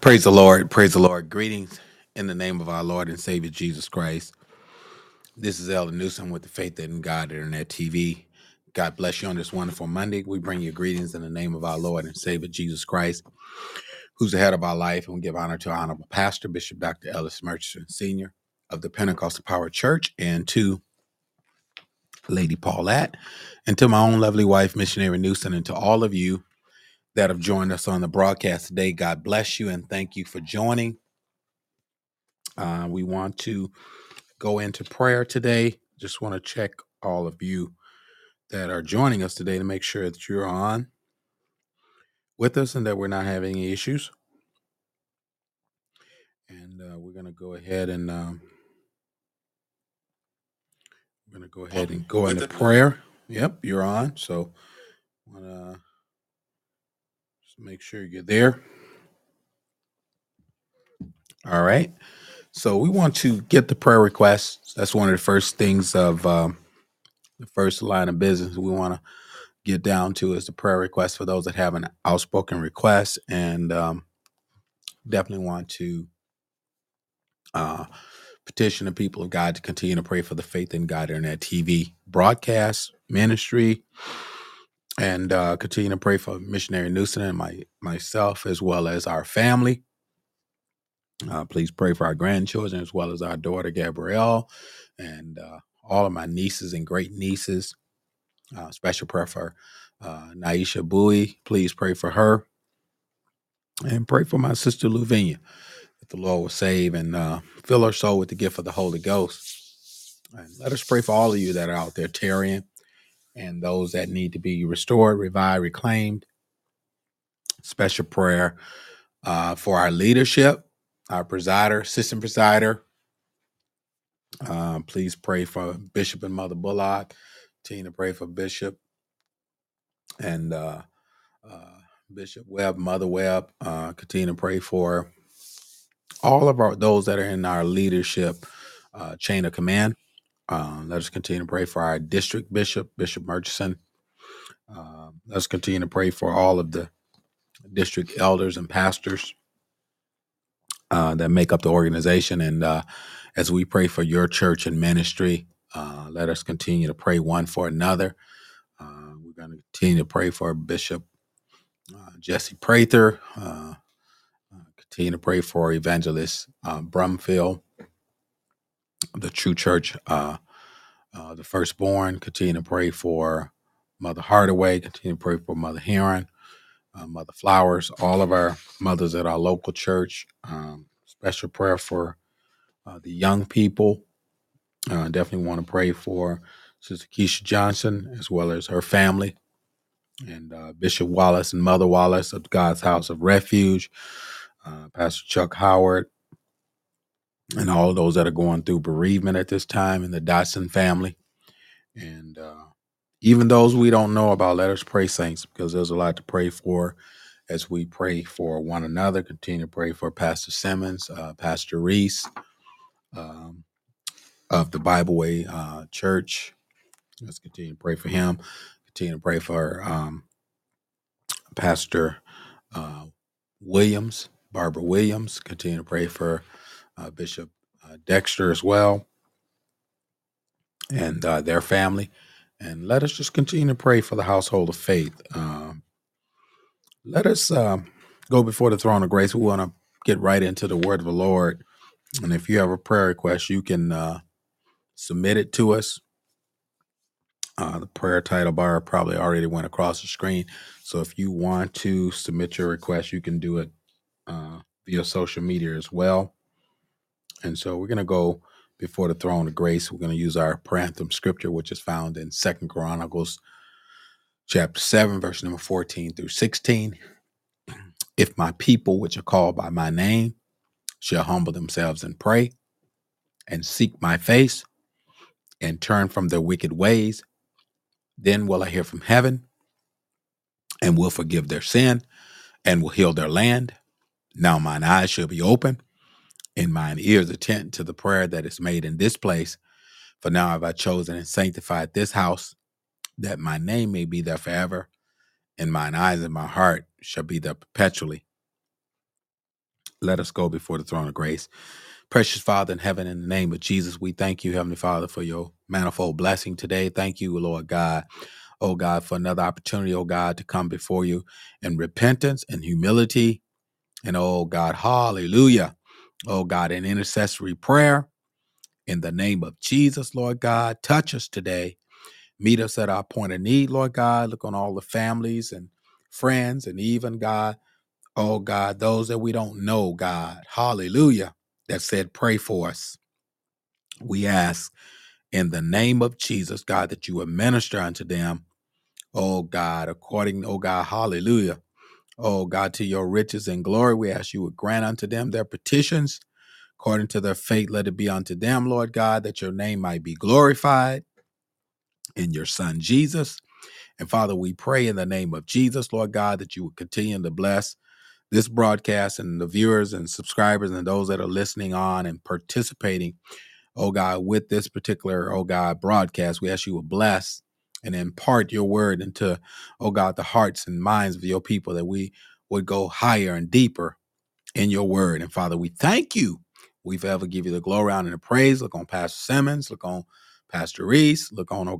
Praise the Lord. Praise the Lord. Greetings in the name of our Lord and Savior Jesus Christ. This is Elder Newsom with the Faith in God Internet TV. God bless you on this wonderful Monday. We bring you greetings in the name of our Lord and Savior Jesus Christ, who's the head of our life. And we give honor to our honorable pastor, Bishop Dr. Ellis Murchison, Sr. of the Pentecostal Power Church, and to Lady Paulette, and to my own lovely wife, Missionary Newsom, and to all of you that have joined us on the broadcast today. God bless you and thank you for joining. We want to go into prayer today. Just want to check all of you that are joining us today to make sure that you're on with us and that we're not having any issues. And we're going to go ahead and go into prayer. Yep, you're on. So I want to just make sure you're there. All right. So we want to get the prayer requests. That's one of the first things of the first line of business we want to get down to is the prayer request for those that have an outspoken request, and definitely want to petition the people of God to continue to pray for the Faith in God Internet TV broadcast ministry, and continue to pray for Missionary Newsom and myself as well as our family. Please pray for our grandchildren as well as our daughter Gabrielle and all of my nieces and great nieces. Special prayer for Naisha Bowie. Please pray for her. And pray for my sister Luvinia, that the Lord will save and fill her soul with the gift of the Holy Ghost. And let us pray for all of you that are out there tarrying and those that need to be restored, revived, reclaimed. Special prayer for our leadership, our presider, assistant presider. Please pray for Bishop and Mother Bullock. Continue to pray for Bishop and Bishop Webb, Mother Webb. Continue to pray for all of those that are in our leadership chain of command. Let us continue to pray for our district bishop, Bishop Murchison. Let's continue to pray for all of the district elders and pastors that make up the organization. And as we pray for your church and ministry, let us continue to pray one for another. We're going to continue to pray for Bishop Jesse Prather. Continue to pray for Evangelist Brumfield, the True Church, the Firstborn. Continue to pray for Mother Hardaway. Continue to pray for Mother Heron, Mother Flowers, all of our mothers at our local church. Special prayer for the young people. Definitely want to pray for Sister Keisha Johnson as well as her family, and Bishop Wallace and Mother Wallace of God's House of Refuge, Pastor Chuck Howard, and all of those that are going through bereavement at this time, and the Dotson family. And even those we don't know about, let us pray, saints, because there's a lot to pray for as we pray for one another. Continue to pray for Pastor Simmons, Pastor Reese of the Bible Way Church. Let's continue to pray for him. Continue to pray for Pastor Williams, Barbara Williams. Continue to pray for Bishop Dexter as well, and their family. And let us just continue to pray for the household of faith. Let us go before the throne of grace. We want to get right into the word of the Lord. And if you have a prayer request, you can submit it to us. The prayer title bar probably already went across the screen. So if you want to submit your request, you can do it via social media as well. And so we're going to go before the throne of grace. We're going to use our prayer anthem scripture, which is found in 2 Chronicles chapter 7, verse number 14 through 16. If my people, which are called by my name, shall humble themselves and pray and seek my face and turn from their wicked ways, then will I hear from heaven and will forgive their sin and will heal their land. Now mine eyes shall be open and mine ears attend to the prayer that is made in this place. For now have I chosen and sanctified this house, that my name may be there forever, and mine eyes and my heart shall be there perpetually. Let us go before the throne of grace. Precious Father in heaven, in the name of Jesus, we thank you, Heavenly Father, for your manifold blessing today. Thank you, Lord God, oh God, for another opportunity, oh God, to come before you in repentance and humility. And oh God, hallelujah. Oh God, in intercessory prayer in the name of Jesus, Lord God, touch us today. Meet us at our point of need, Lord God. Look on all the families and friends and even, God, oh God, those that we don't know, God, hallelujah, that said, pray for us. We ask in the name of Jesus, God, that you would minister unto them, oh God, according, oh God, hallelujah. Oh God, to your riches and glory, we ask you would grant unto them their petitions according to their faith. Let it be unto them, Lord God, that your name might be glorified in your Son Jesus. And Father, we pray in the name of Jesus, Lord God, that you would continue to bless this broadcast and the viewers and subscribers and those that are listening on and participating, oh God, with this particular, oh God, broadcast. We ask you would bless and impart your word into, oh God, the hearts and minds of your people, that we would go higher and deeper in your word. And Father, we thank you. We forever give you the glory, honor, and the praise. Look on Pastor Simmons. Look on Pastor Reese. Look on,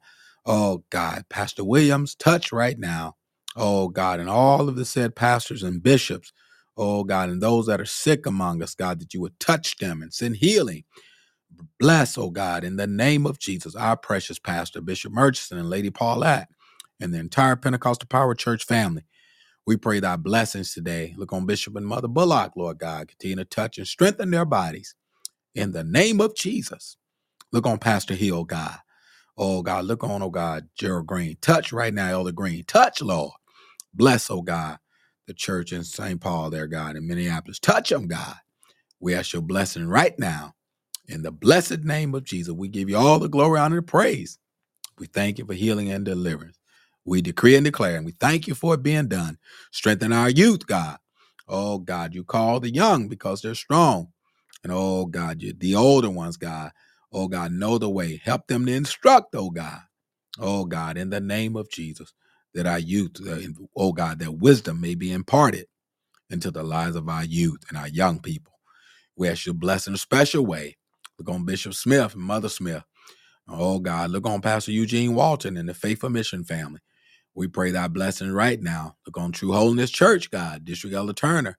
oh God, Pastor Williams. Touch right now, oh God, and all of the said pastors and bishops, oh God, and those that are sick among us, God, that you would touch them and send healing. Bless, oh God, in the name of Jesus, our precious pastor, Bishop Murchison and Lady Paulette, and the entire Pentecostal Power Church family. We pray thy blessings today. Look on Bishop and Mother Bullock, Lord God. Continue to touch and strengthen their bodies in the name of Jesus. Look on Pastor Hill, God. Oh, God. Look on, oh, God, Gerald Green. Touch right now, Elder Green. Touch, Lord. Bless, oh, God, the church in St. Paul there, God, in Minneapolis. Touch them, God. We ask your blessing right now. In the blessed name of Jesus, we give you all the glory, honor, and praise. We thank you for healing and deliverance. We decree and declare, and we thank you for it being done. Strengthen our youth, God. Oh, God, you call the young because they're strong. And oh, God, the older ones, God, oh, God, know the way. Help them to instruct, oh, God. Oh, God, in the name of Jesus, that our youth, oh, God, that wisdom may be imparted into the lives of our youth and our young people. We ask you to bless in a special way. Look on Bishop Smith and Mother Smith. Oh, God, look on Pastor Eugene Walton and the Faithful Mission family. We pray thy blessing right now. Look on True Holiness Church, God, District Elder Turner.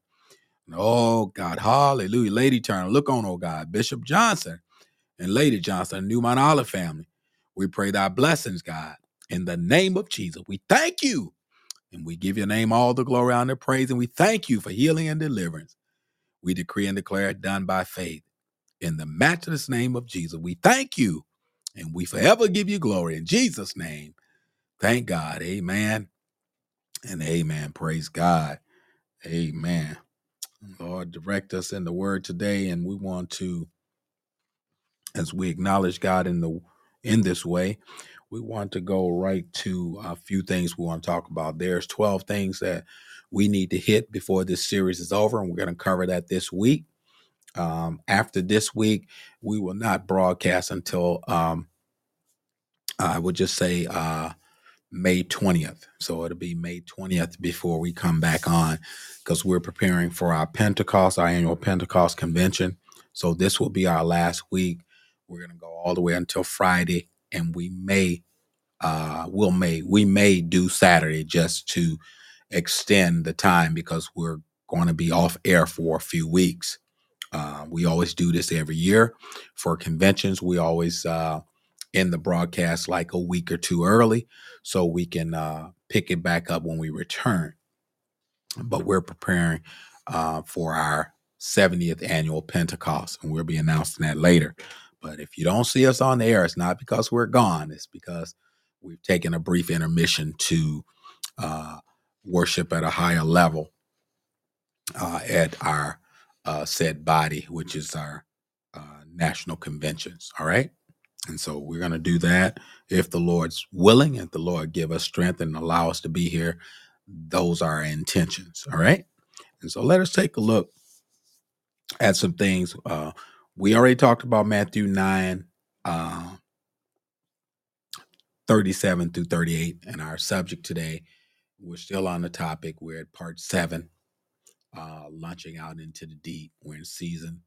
Oh, God, hallelujah. Lady Turner, look on, oh, God, Bishop Johnson and Lady Johnson, New Mount Olive family. We pray thy blessings, God. In the name of Jesus, we thank you. And we give your name all the glory, honor, and praise. And we thank you for healing and deliverance. We decree and declare it done by faith. In the matchless name of Jesus, we thank you. And we forever give you glory. In Jesus' name, thank God. Amen and amen. Praise God. Amen. Lord, direct us in the word today. And we want to, as we acknowledge God in this way, we want to go right to a few things we want to talk about. There's 12 things that we need to hit before this series is over, and we're going to cover that this week. After this week, we will not broadcast until I would just say May 20th. So it'll be May 20th before we come back on, because we're preparing for our annual Pentecost convention. So this will be our last week. We're going to go all the way until Friday, and we may do Saturday just to extend the time, because we're going to be off air for a few weeks. We always do this every year for conventions. We always end the broadcast like a week or two early, so we can pick it back up when we return. But we're preparing for our 70th annual Pentecost, and we'll be announcing that later. But if you don't see us on the air, it's not because we're gone. It's because we've taken a brief intermission to worship at a higher level at our said body, which is our national conventions. All right. And so we're going to do that if the Lord's willing, if the Lord give us strength and allow us to be here. Those are our intentions. All right. And so let us take a look at some things. We already talked about Matthew 9, 37 through 38. And our subject today, we're still on the topic. We're at part 7. launching out into the deep. We're in season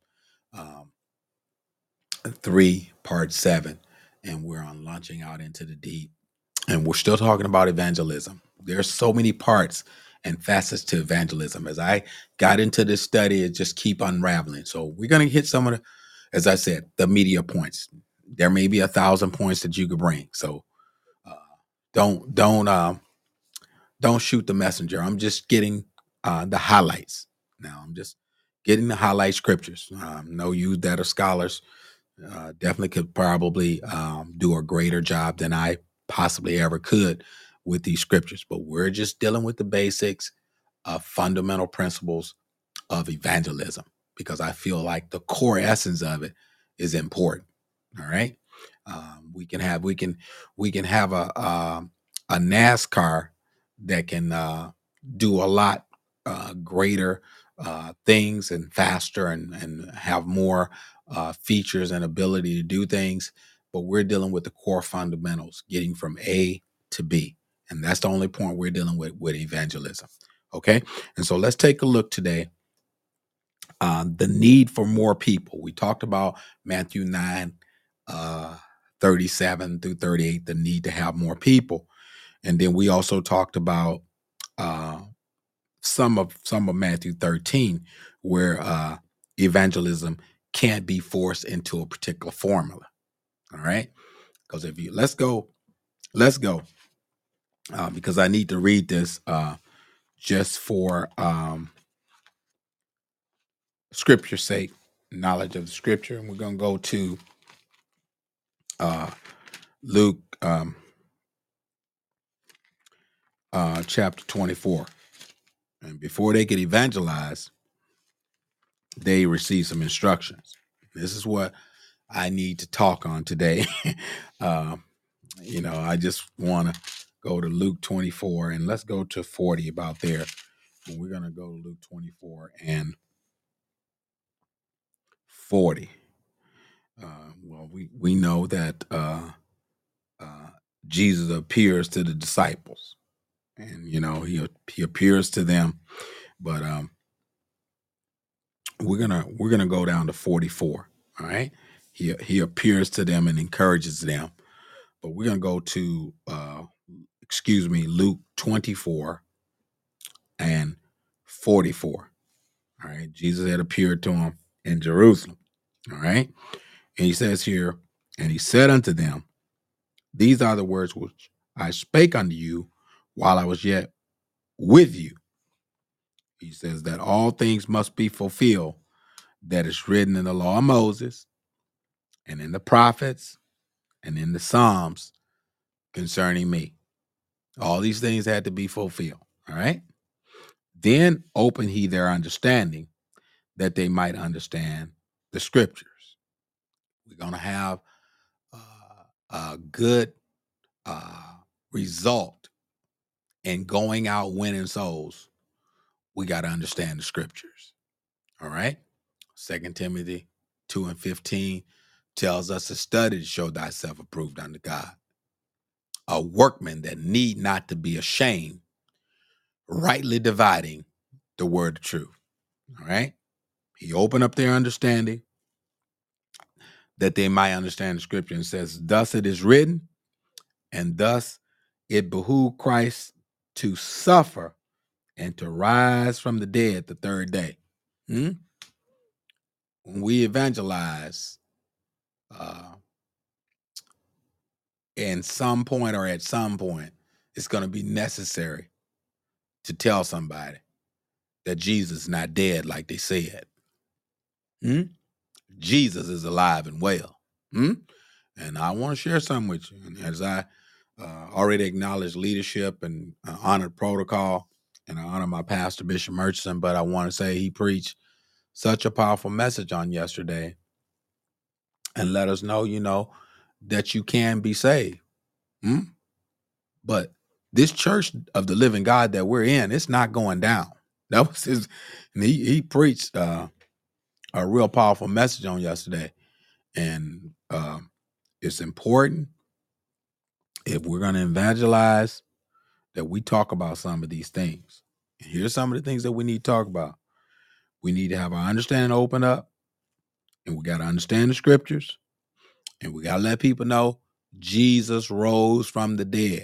3, part 7, and we're on launching out into the deep. And we're still talking about evangelism. There's so many parts and facets to evangelism. As I got into this study, it just keep unraveling. So we're going to hit some of the, as I said, the media points. There may be 1,000 points that you could bring. So uh, don't shoot the messenger. I'm just getting the highlights. Now I'm just getting the highlight scriptures. Know you that are scholars definitely could probably do a greater job than I possibly ever could with these scriptures. But we're just dealing with the basics of fundamental principles of evangelism because I feel like the core essence of it is important. All right, we can have a NASCAR that can do a lot greater things and faster and have more features and ability to do things, but we're dealing with the core fundamentals, getting from A to B, and that's the only point we're dealing with evangelism. Okay, and so let's take a look today the need for more people. We talked about Matthew 9, 37 through 38, the need to have more people. And then we also talked about uh, some of Matthew 13, where evangelism can't be forced into a particular formula. All right. Because if you let's go. Because I need to read this just for scripture's sake, knowledge of the scripture. And we're going to go to Luke chapter 24. And before they could evangelize, they receive some instructions. This is what I need to talk on today. uh, I just want to go to Luke 24 and let's go to 40 about there. And we're going to go to Luke 24 and 40. We know that Jesus appears to the disciples, and he appears to them, but we're gonna go down to 44. All right, he appears to them and encourages them, but we're gonna go to Luke 24 and 44. All right, Jesus had appeared to him in Jerusalem. All right, and he says here, and he said unto them, these are the words which I spake unto you while I was yet with you. He says that all things must be fulfilled that is written in the law of Moses and in the prophets and in the Psalms concerning me. All these things had to be fulfilled. All right. Then opened he their understanding that they might understand the scriptures. We're going to have a good result in going out winning souls. We got to understand the scriptures. All right. 2 Timothy 2 and 15 tells us to study to show thyself approved unto God, a workman that need not to be ashamed, rightly dividing the word of truth. All right. He opened up their understanding that they might understand the scripture and says, thus it is written, and thus it behooved Christ to suffer and to rise from the dead the third day. When we evangelize, in some point or at some point, it's going to be necessary to tell somebody that Jesus is not dead like they said. Jesus is alive and well. And I want to share something with you. And as I already acknowledged leadership and honored protocol, and I honor my pastor, Bishop Murchison, but I want to say he preached such a powerful message on yesterday and let us know, that you can be saved. But this church of the living God that we're in, it's not going down. That was his, and he preached a real powerful message on yesterday. And it's important if we're going to evangelize that we talk about some of these things. And here's some of the things that we need to talk about. We need to have our understanding open up, and we got to understand the scriptures, and we got to let people know Jesus rose from the dead.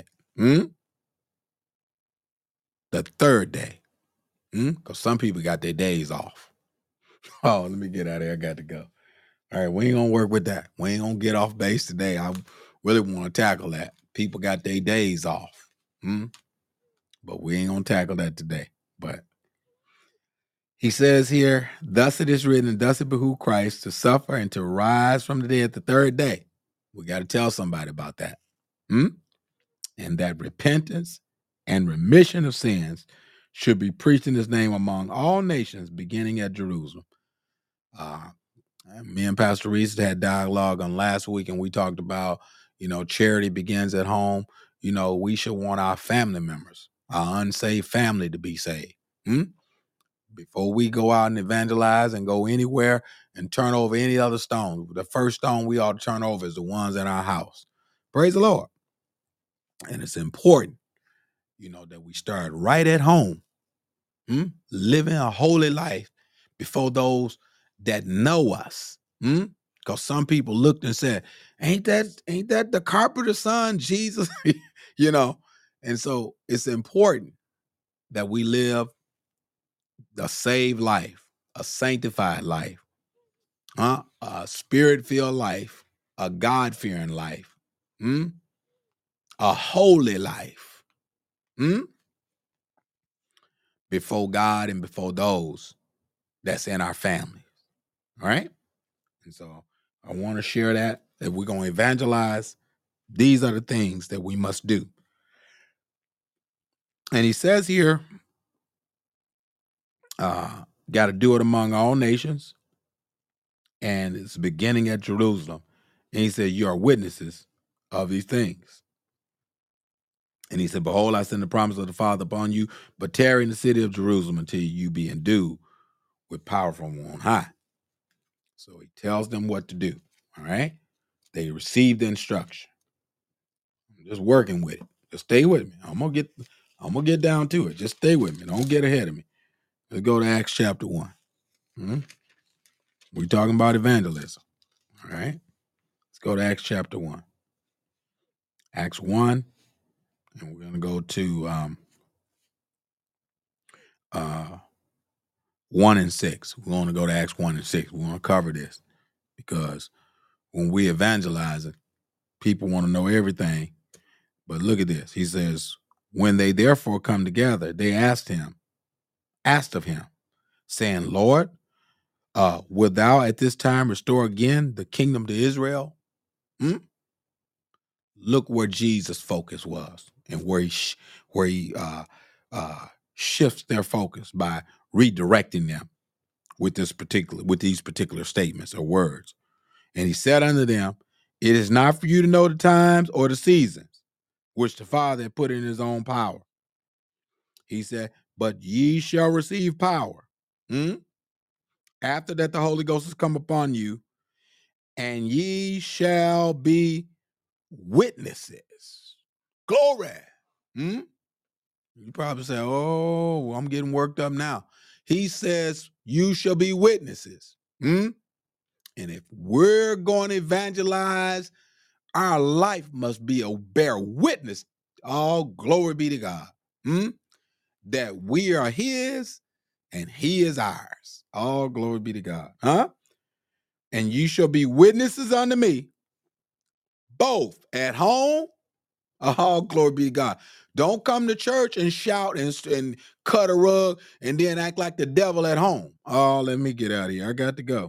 The third day. Because some people got their days off. Oh, let me get out of here. I got to go. All right, we ain't going to work with that. We ain't going to get off base today. I really want to tackle that. People got their days off. But we ain't going to tackle that today. But he says here, thus it is written, and thus it behooved Christ to suffer and to rise from the dead the third day. We got to tell somebody about that. And that repentance and remission of sins should be preached in his name among all nations, beginning at Jerusalem. Me and Pastor Reese had dialogue on last week, and we talked about, charity begins at home. We should want our family members, our unsaved family, to be saved. Before we go out and evangelize and go anywhere and turn over any other stone, the first stone we ought to turn over is the ones in our house. Praise the Lord. And it's important, that we start right at home, living a holy life before those that know us. Because some people looked and said, ain't that the carpenter's son, Jesus? And so it's important that we live a saved life, a sanctified life, a spirit-filled life, a God-fearing life, a holy life, before God and before those that's in our family. All right? And so I want to share that if we're going to evangelize, these are the things that we must do. And he says here, got to do it among all nations, and it's beginning at Jerusalem. And he said, you are witnesses of these things. And he said, behold, I send the promise of the Father upon you, but tarry in the city of Jerusalem until you be endued with power from on high. So he tells them what to do. All right? They receive the instruction. I'm just working with it. Just stay with me. I'm gonna get down to it. Just stay with me. Don't get ahead of me. Let's go to Acts chapter 1. We're talking about evangelism. All right. Let's go to Acts chapter 1. Acts 1, and we're gonna go to 1 and 6. We're going to go to Acts 1 and 6. We want to cover this because when we evangelize, people want to know everything. But look at this. He says, when they therefore come together, they asked of him, saying, Lord, wilt thou at this time restore again the kingdom to Israel? Look where Jesus' focus was and where he shifts their focus by redirecting them with these particular statements or words. And he said unto them, it is not for you to know the times or the seasons which the Father had put in his own power. He said, but ye shall receive power. After that the Holy Ghost has come upon you, and ye shall be witnesses. Glory. You probably say, oh, I'm getting worked up now. He says, you shall be witnesses. And if we're going to evangelize, our life must be a bear witness. All glory be to God. That we are his and he is ours. All glory be to God. And you shall be witnesses unto me, both at home. All glory be to God. Don't come to church and shout and cut a rug and then act like the devil at home. Oh, let me get out of here. I got to go.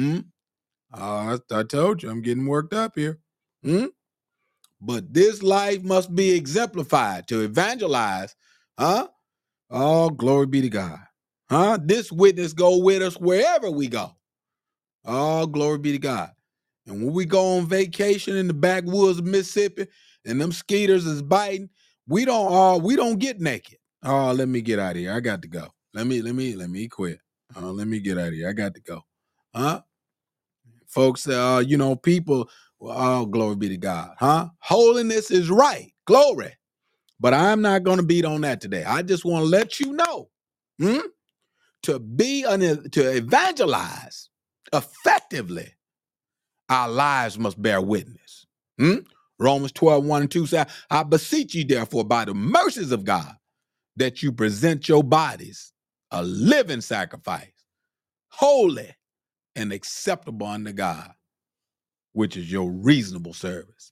I told you I'm getting worked up here. But this life must be exemplified to evangelize. Oh, glory be to God. This witness go with us wherever we go. Oh, glory be to God. And when we go on vacation in the backwoods of Mississippi and them skeeters is biting, we don't get naked. Oh, let me get out of here. I got to go. Let me quit. Let me get out of here. I got to go. Folks, people, oh, glory be to God. Holiness is right. Glory. But I'm not going to beat on that today. I just want to let you know. to evangelize effectively, our lives must bear witness. Romans 12:1-2 says, I beseech you, therefore, by the mercies of God, that you present your bodies a living sacrifice, holy and acceptable unto God, which is your reasonable service.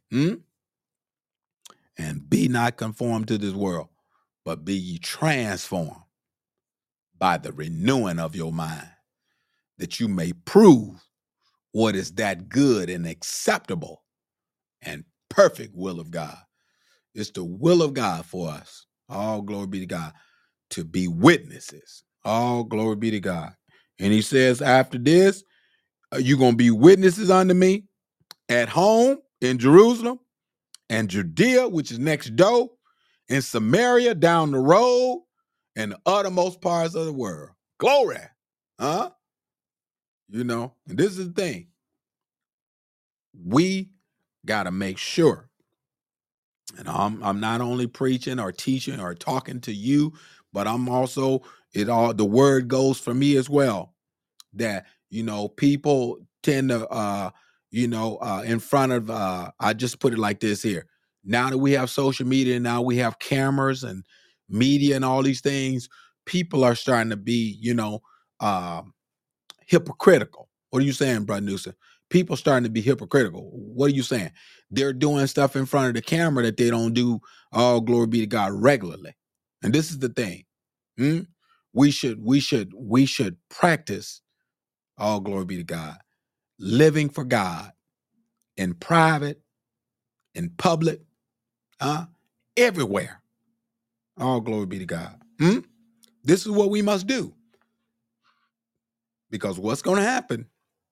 And be not conformed to this world, but be ye transformed by the renewing of your mind, that you may prove what is that good and acceptable and perfect will of God. It's the will of God for us. All glory be to God, to be witnesses. All glory be to God. And he says, after this, you're going to be witnesses unto me at home in Jerusalem and Judea, which is next door, in Samaria, down the road, and the uttermost parts of the world. Glory. Huh? And this is the thing. We got to make sure, and I'm not only preaching or teaching or talking to you, but I'm also, the word goes for me as well, that, people tend to, in front of, I just put it like this here. Now that we have social media, now we have cameras and media and all these things, people are starting to be, hypocritical. What are you saying, Brother Newsom? People starting to be hypocritical. What are you saying? They're doing stuff in front of the camera that they don't do, all glory be to God, regularly. And this is the thing. We should practice, all glory be to God, living for God in private, in public, everywhere. All glory be to God. This is what we must do. Because what's going to happen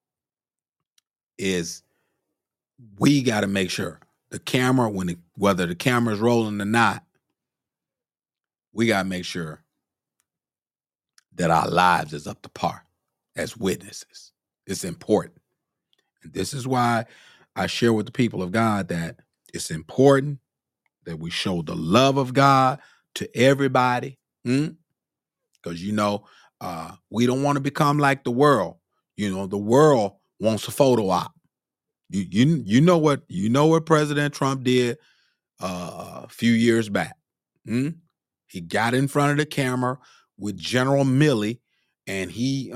is we got to make sure the camera, whether the camera is rolling or not, we got to make sure that our lives is up to par as witnesses. It's important. And this is why I share with the people of God that it's important that we show the love of God to everybody. Because, we don't want to become like the world. The world wants a photo op. You know what President Trump did a few years back. He got in front of the camera with General Milley, and he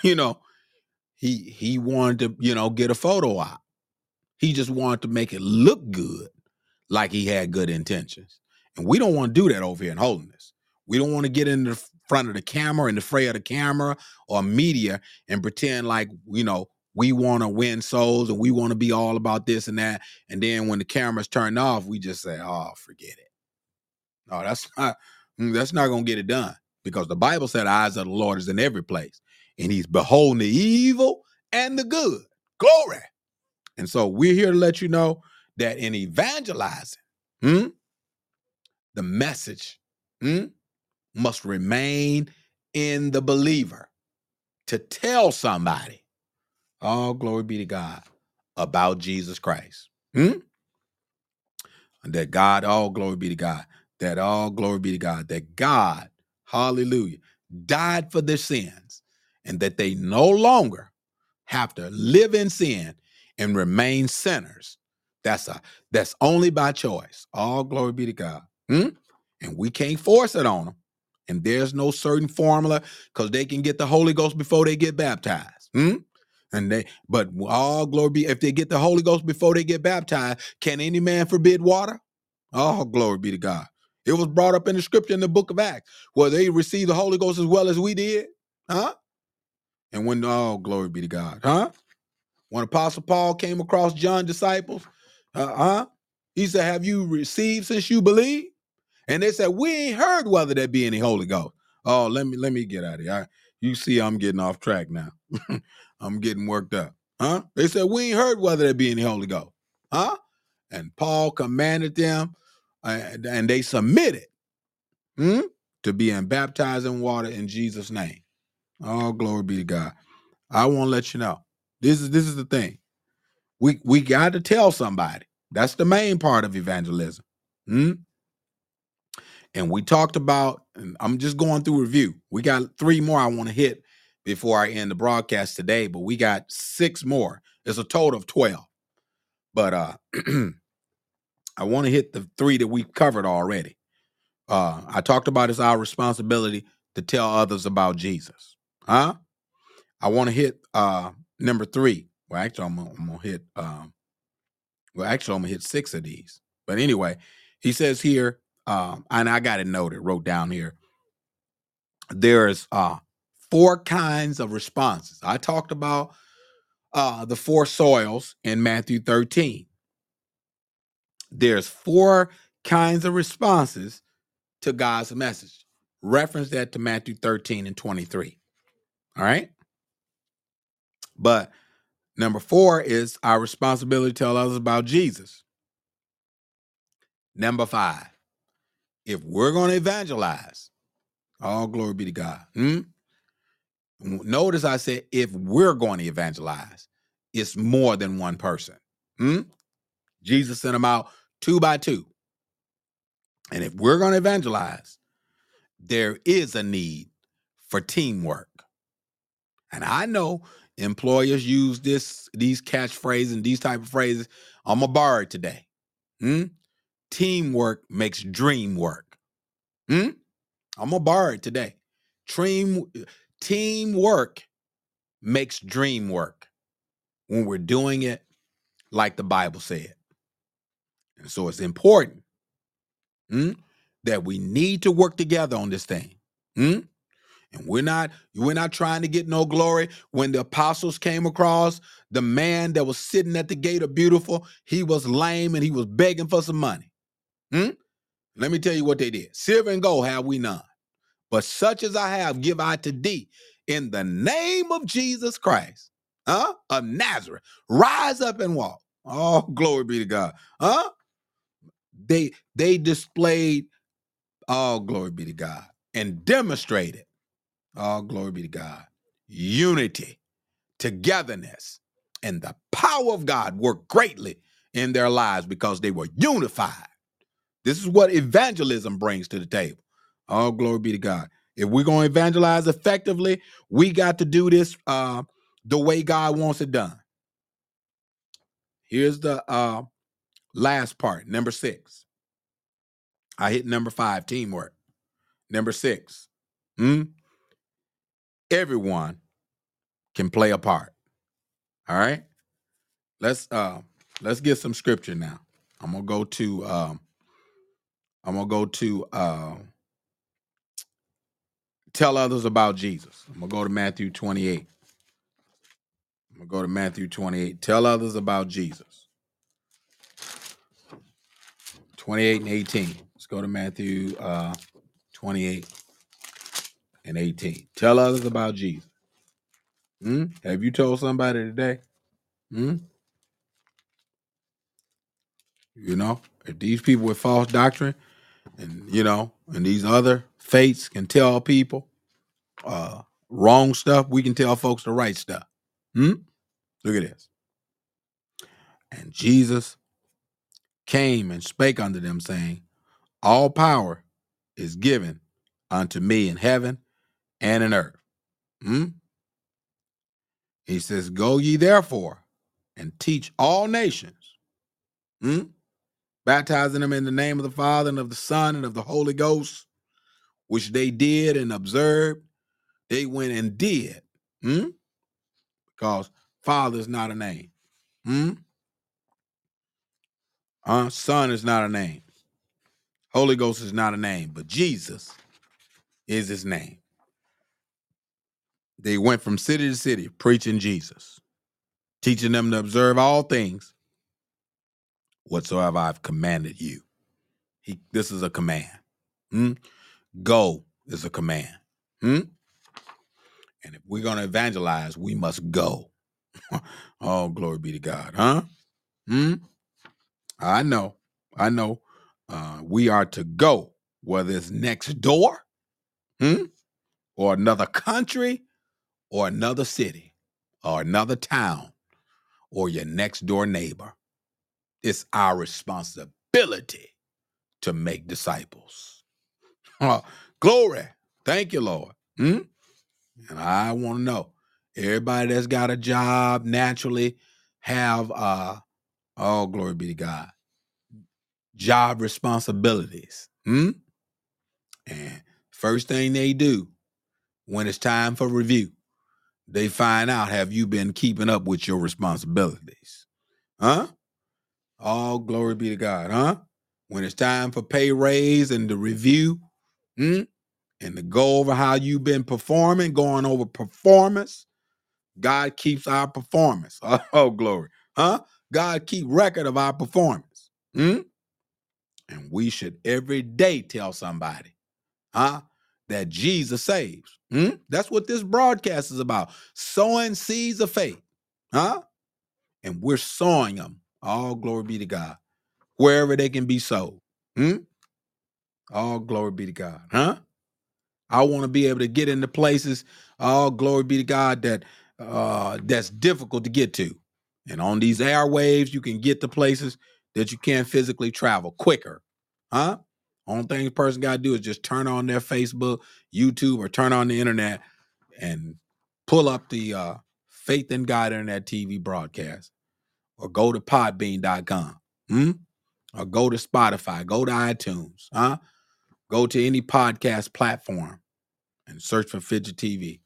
he wanted to, get a photo op. He just wanted to make it look good, like he had good intentions. And we don't want to do that over here in Holiness. We don't want to get in the front of the camera, in the fray of the camera or media, and pretend like, we want to win souls and we want to be all about this and that. And then when the camera's turned off, we just say, oh, forget it. No, that's not going to get it done, because the Bible said the eyes of the Lord is in every place, and he's beholding the evil and the good. Glory. And so we're here to let you know that in evangelizing, the message must remain in the believer to tell somebody, all glory be to God, about Jesus Christ. And that God, all glory be to God, that all glory be to God, that God, hallelujah, died for their sins, and that they no longer have to live in sin and remain sinners. That's only by choice. All glory be to God. And we can't force it on them. And there's no certain formula, because they can get the Holy Ghost before they get baptized. But all glory be, if they get the Holy Ghost before they get baptized, can any man forbid water? Oh, glory be to God. It was brought up in the scripture in the book of Acts, where they received the Holy Ghost as well as we did. And when, oh, glory be to God. When Apostle Paul came across John's disciples, he said, have you received since you believe? And they said, we ain't heard whether there be any Holy Ghost. Oh, let me get out of here. You see, I'm getting off track now. I'm getting worked up. They said, we ain't heard whether there be any Holy Ghost. And Paul commanded them, and they submitted to being baptized in water in Jesus' name. Oh, glory be to God. I want to let you know. This is the thing. We got to tell somebody. That's the main part of evangelism. And we talked about, and I'm just going through review. We got 3 more I want to hit before I end the broadcast today, but we got 6 more. It's a total of 12. But I want to hit the 3 that we've covered already. I talked about it's our responsibility to tell others about Jesus. I want to hit number 3. Well, actually, I'm gonna hit. I'm gonna hit 6 of these. But anyway, he says here, and I got it noted, wrote down here. There's 4 kinds of responses. I talked about the 4 soils in Matthew 13. There's 4 kinds of responses to God's message. Reference that to Matthew 13 and 23. All right. But number 4 is our responsibility to tell others about Jesus. Number 5, if we're going to evangelize, all glory be to God. Notice I said, if we're going to evangelize, it's more than one person. Jesus sent them out 2 by 2. And if we're going to evangelize, there is a need for teamwork. And I know employers use these catchphrases and these type of phrases. I'm going to borrow it today. Teamwork makes dream work. I'm going to borrow it today. Teamwork makes dream work when we're doing it like the Bible said. And so it's important that we need to work together on this thing. And we're not trying to get no glory. When the apostles came across the man that was sitting at the gate of Beautiful, he was lame and he was begging for some money. Let me tell you what they did. Silver and gold have we none, but such as I have give I to thee in the name of Jesus Christ, of Nazareth. Rise up and walk. Oh, glory be to God. They displayed, all glory be to God, and demonstrated, all glory be to God, unity, togetherness, and the power of God worked greatly in their lives because they were unified. This is what evangelism brings to the table. All glory be to God. If we're going to evangelize effectively, we got to do this the way God wants it done. Here's the last part, number 6. I hit number 5, teamwork. Number 6, everyone can play a part. All right, let's get some scripture now. I'm gonna go to tell others about Jesus. I'm gonna go to Matthew 28. Tell others about Jesus. 28 and 18. Let's go to Matthew 28 and 18. Tell others about Jesus. Have you told somebody today? If these people with false doctrine and and these other faiths can tell people wrong stuff, we can tell folks the right stuff. Look at this. And Jesus came and spake unto them, saying, all power is given unto me in heaven and in earth. He says, go ye therefore and teach all nations, baptizing them in the name of the Father and of the Son and of the Holy Ghost, which they did and observed. They went and did, because Father is not a name. Son is not a name. Holy Ghost is not a name, but Jesus is his name. They went from city to city preaching Jesus, teaching them to observe all things whatsoever I've commanded you. This is a command. Go is a command. And if we're going to evangelize, we must go. Oh, glory be to God. I know. We are to go, whether it's next door, or another country, or another city, or another town, or your next door neighbor. It's our responsibility to make disciples. Glory. Thank you, Lord. And I want to know, everybody that's got a job naturally have, oh, glory be to God, job responsibilities. And first thing they do when it's time for review, they find out, have you been keeping up with your responsibilities? Huh? All glory be to God, huh? When it's time for pay raise and the review, and to go over how you've been performing, going over performance, God keeps our performance. Oh, glory, huh? God keep record of our performance. And we should every day tell somebody, that Jesus saves. That's what this broadcast is about. Sowing seeds of faith. And we're sowing them. All glory be to God. Wherever they can be sowed. All glory be to God. I want to be able to get into places, all glory be to God, that that's difficult to get to. And on these airwaves, you can get to places that you can't physically travel quicker. Only thing a person got to do is just turn on their Facebook, YouTube, or turn on the internet and pull up the Faith in God Internet TV broadcast, or go to podbean.com, or go to Spotify, go to iTunes, go to any podcast platform and search for Fidget TV.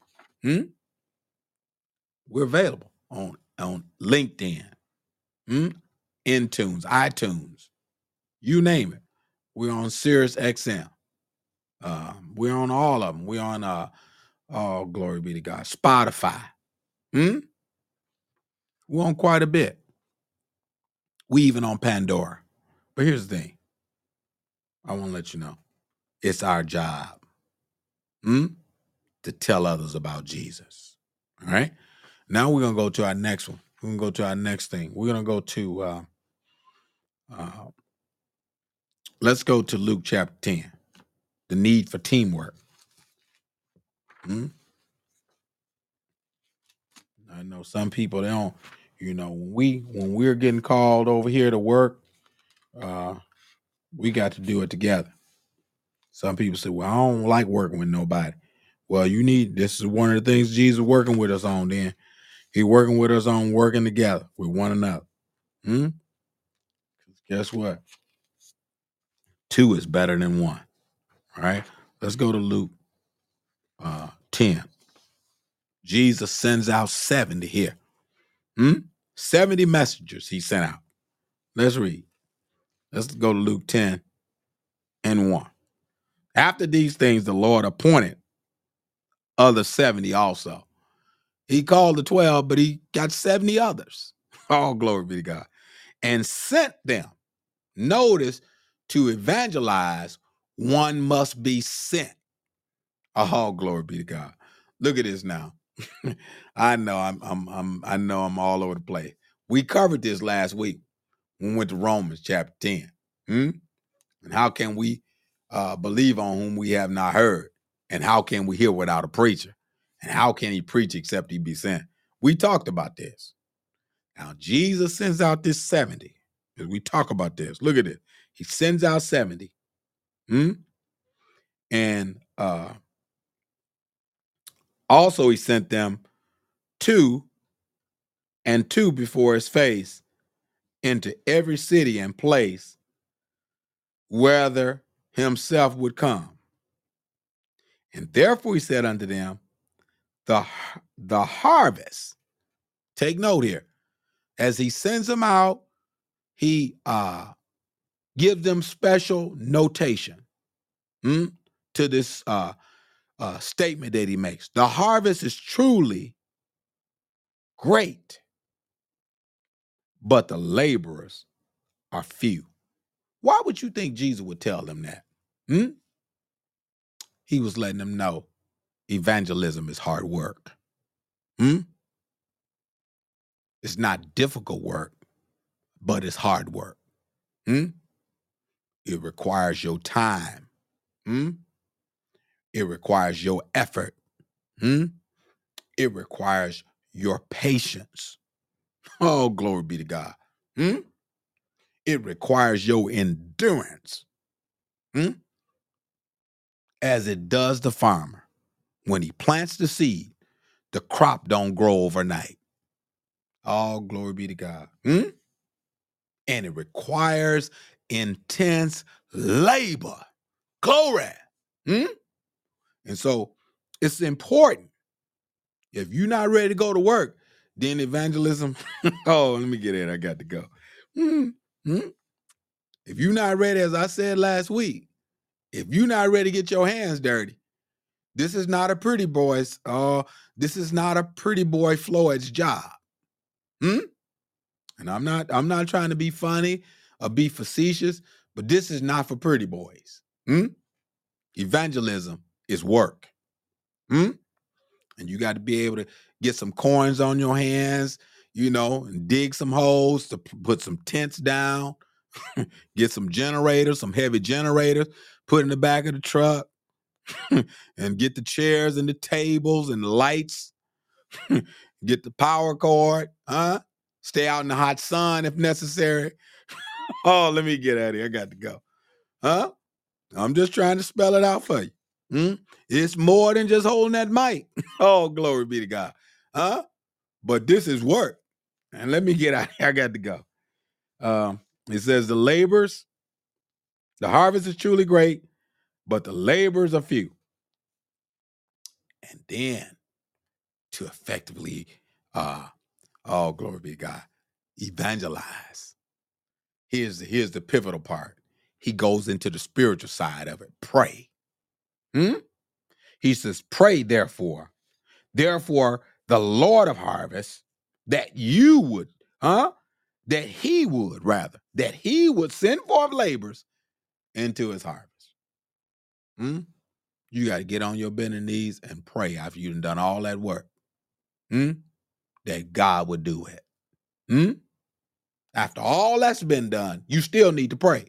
We're available on LinkedIn, Intunes, iTunes, you name it. We're on Sirius XM. We're on all of them. We're on oh, glory be to God, Spotify. We're on quite a bit. We even on Pandora. But here's the thing. I want to let you know. It's our job to tell others about Jesus. All right? Now we're going to go to our next one. We're going to go to our next thing. We're going to go to, let's go to Luke chapter 10, the need for teamwork. I know some people, they don't, when we're getting called over here to work, we got to do it together. Some people say, well, I don't like working with nobody. Well, this is one of the things Jesus working with us on then. He working with us on working together with one another. Guess what? 2 is better than 1. All right. Let's go to Luke 10. Jesus sends out 70 here. 70 messengers he sent out. Let's read. Let's go to Luke 10 and 1. After these things, the Lord appointed other 70 also. He called the 12, but he got 70 others. All glory be to God. And sent them. Notice, to evangelize, one must be sent. All glory be to God. Look at this now. I know I'm all over the place. We covered this last week when we went to Romans chapter 10. And how can we believe on whom we have not heard? And how can we hear without a preacher? And how can he preach except he be sent? We talked about this. Now, Jesus sends out this 70. As we talk about this, look at it. He sends out 70. And also he sent them 2 and 2 before his face into every city and place whither himself would come. And therefore he said unto them, the harvest, take note here, as he sends them out, he gives them special notation to this statement that he makes. The harvest is truly great, but the laborers are few. Why would you think Jesus would tell them that? He was letting them know evangelism is hard work. It's not difficult work, but it's hard work. It requires your time. It requires your effort. It requires your patience. Oh, glory be to God. It requires your endurance. as it does the farmer. When he plants the seed, the crop don't grow overnight. All glory be to God. And it requires intense labor. Glory. And so it's important. If you're not ready to go to work, then evangelism. Oh, let me get in. I got to go. If you're not ready, as I said last week, if you're not ready to get your hands dirty, this is not a pretty boy's. This is not a pretty boy Floyd's job. And I'm not trying to be funny or be facetious, but this is not for pretty boys. Evangelism is work. And you got to be able to get some coins on your hands, and dig some holes to put some tents down, get some generators, some heavy generators, put in the back of the truck, and get the chairs and the tables and the lights, get the power cord, stay out in the hot sun if necessary. Oh, let me get out of here. I got to go. I'm just trying to spell it out for you. It's more than just holding that mic. Oh, glory be to God. But this is work. And let me get out of here. I got to go. It says the harvest is truly great, but the laborers are few. And then to effectively, oh, glory be to God, evangelize. Here's the pivotal part. He goes into the spiritual side of it. Pray. He says, pray, therefore, the Lord of harvest, that he would send forth laborers into his harvest. You got to get on your bending knees and pray after you've done all that work. That God would do it. After all that's been done, you still need to pray.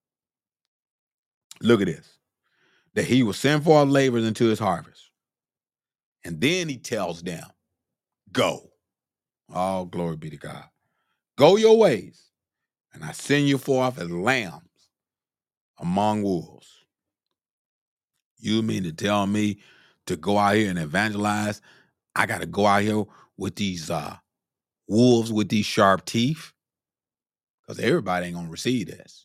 Look at this. That he will send forth laborers into his harvest. And then he tells them, go. All glory be to God. Go your ways, and I send you forth as lambs among wolves. You mean to tell me to go out here and evangelize? I got to go out here with these wolves with these sharp teeth? Because everybody ain't going to receive this.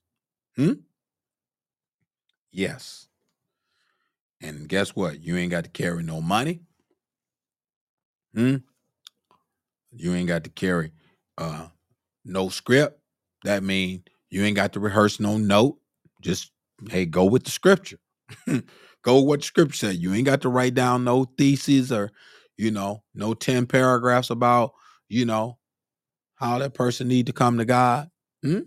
Yes. And guess what? You ain't got to carry no money. You ain't got to carry no script. That means you ain't got to rehearse no note. Just, hey, go with the scripture. Go with what the scripture said. You ain't got to write down no theses or, no 10 paragraphs about, how that person need to come to God. Look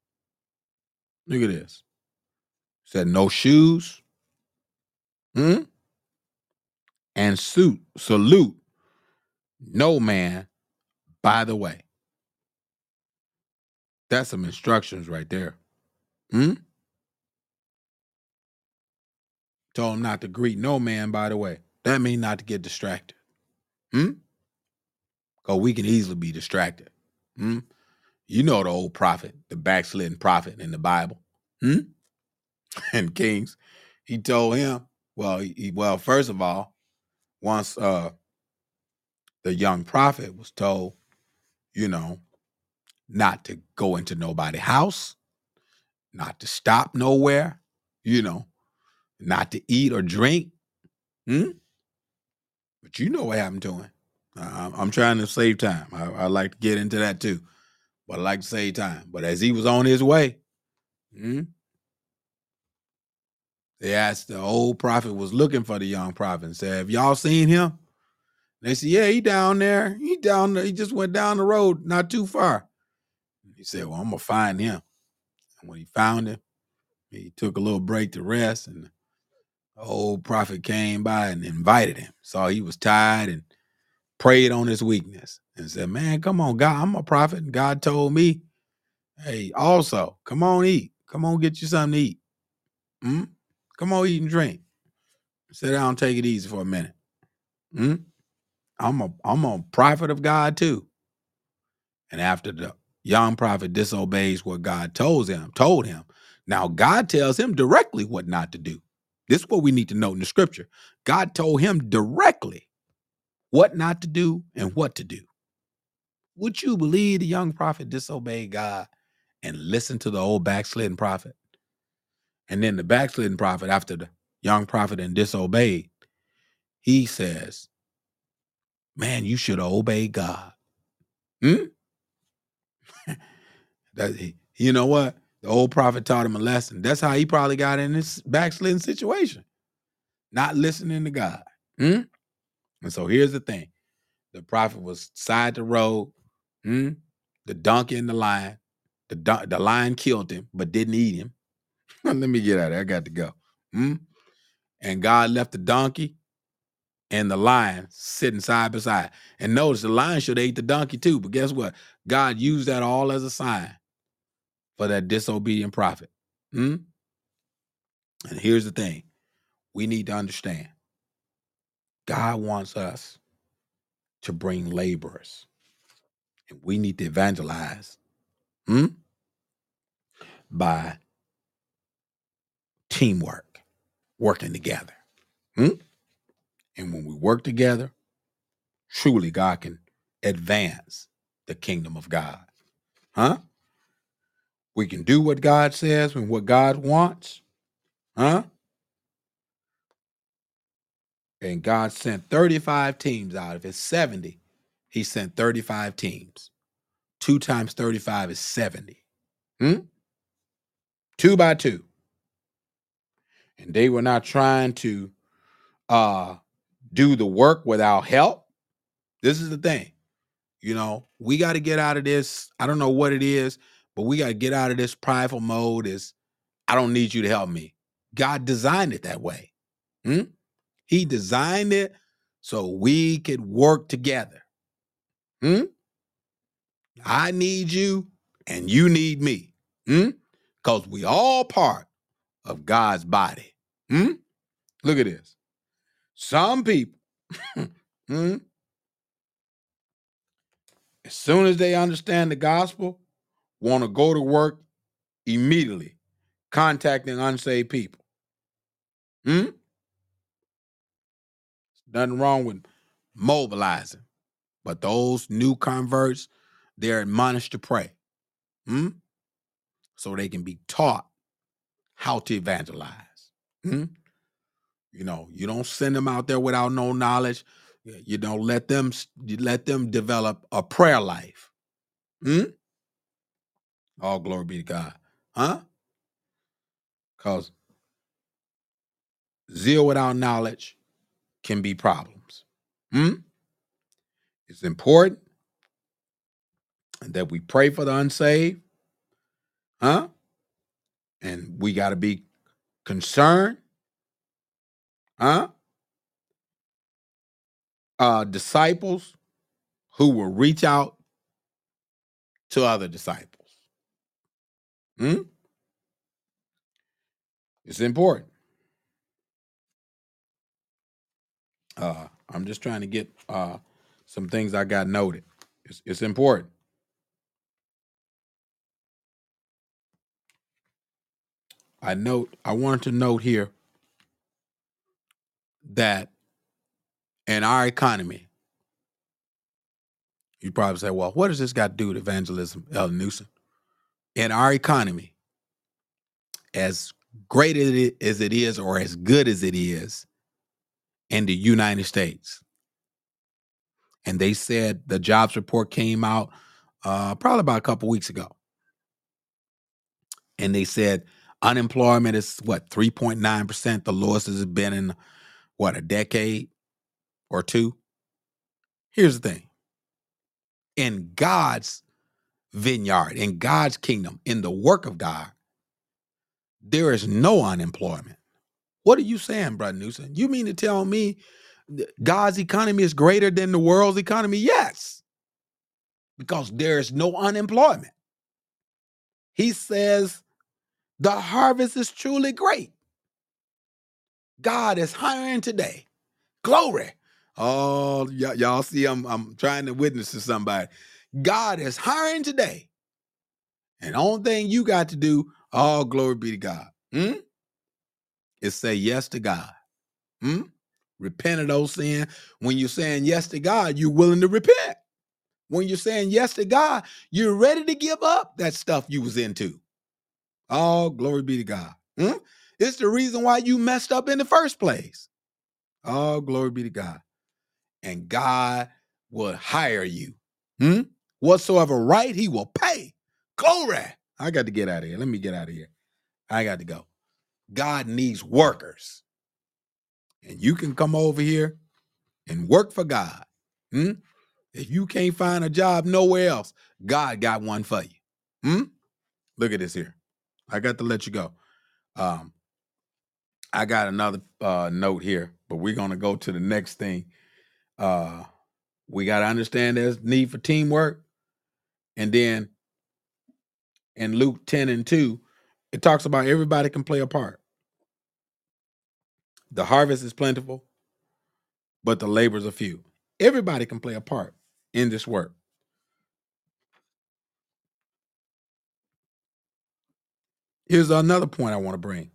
at this. Said no shoes. And salute no man by the way. That's some instructions right there. Told him not to greet no man by the way. That means not to get distracted. Because we can easily be distracted. You know the old prophet, the backslidden prophet in the Bible. And Kings, he told him, well, first of all, once the young prophet was told, not to go into nobody's house, not to stop nowhere, not to eat or drink. But you know what happened to him. I'm trying to save time. I like to get into that too, but I like to save time. But as he was on his way, they asked, the old prophet was looking for the young prophet and said, have y'all seen him? They said, yeah, he down there. He down there. He just went down the road, not too far. He said, well, I'm going to find him. And when he found him, he took a little break to rest, and the old prophet came by and invited him. Saw he was tired and prayed on his weakness and said, man, come on, God, I'm a prophet. And God told me, hey, also, come on, eat. Come on, get you something to eat. Come on, eat and drink. Sit down and take it easy for a minute. I'm a prophet of God too. And after the young prophet disobeys what God told him, now God tells him directly what not to do. This is what we need to know in the scripture. God told him directly what not to do and what to do. Would you believe the young prophet disobeyed God and listened to the old backslidden prophet? And then the backslidden prophet, after the young prophet and disobeyed, he says, man, you should have obeyed God. You know what? The old prophet taught him a lesson. That's how he probably got in this backslidden situation, not listening to God. And so here's the thing. The prophet was side the road, the donkey and the lion. The lion killed him, but didn't eat him. Let me get out of there. I got to go. And God left the donkey and the lion sitting side by side. And notice the lion should have ate the donkey too, but guess what? God used that all as a sign for that disobedient prophet. And here's the thing. We need to understand. God wants us to bring laborers. And we need to evangelize by teamwork, working together. And when we work together, truly God can advance the kingdom of God. We can do what God says and what God wants. And God sent 35 teams out. If it's 70, he sent 35 teams. 2 times 35 is 70. 2 by 2. And they were not trying to do the work without help. This is the thing. We got to get out of this. I don't know what it is, but we got to get out of this prideful mode. I don't need you to help me. God designed it that way. He designed it so we could work together. I need you and you need me. Because we all part of God's body. Look at this. Some people, as soon as they understand the gospel, want to go to work immediately, contacting unsaved people. Nothing wrong with mobilizing. But those new converts, they're admonished to pray. So they can be taught how to evangelize. You don't send them out there without no knowledge. You don't let them develop a prayer life. All glory be to God. Because zeal without knowledge can be problems. It's important that we pray for the unsaved. And we got to be concerned. Disciples who will reach out to other disciples. It's important. I'm just trying to get some things I got noted. It's important. I wanted to note here that in our economy, you probably say, well, what does this got to do with evangelism, Elder Newsom? In our economy, as great as it is, or as good as it is in the United States, and they said the jobs report came out probably about a couple weeks ago, and they said unemployment is 3.9%, the lowest it's been in a decade or two. Here's the thing. In God's vineyard, in God's kingdom, in the work of God, there is no unemployment. What are you saying, Brother Newsom? You mean to tell me God's economy is greater than the world's economy? Yes, because there is no unemployment. He says the harvest is truly great. God is hiring today. Glory. Oh, y'all see, I'm trying to witness to somebody. God is hiring today. And the only thing you got to do, all glory be to God. is say yes to God. Repent of those sins. When you're saying yes to God, you're willing to repent. When you're saying yes to God, you're ready to give up that stuff you was into. Oh, glory be to God. It's the reason why you messed up in the first place. Oh, glory be to God. And God will hire you. Whatsoever right, he will pay. Glory. I got to get out of here. Let me get out of here. I got to go. God needs workers. And you can come over here and work for God. If you can't find a job nowhere else, God got one for you. Look at this here. I got to let you go. I got another note here, but we're going to go to the next thing. We got to understand there's need for teamwork. And then in Luke 10:2, it talks about everybody can play a part. The harvest is plentiful, but the labors are few. Everybody can play a part in this work. Here's another point I want to bring.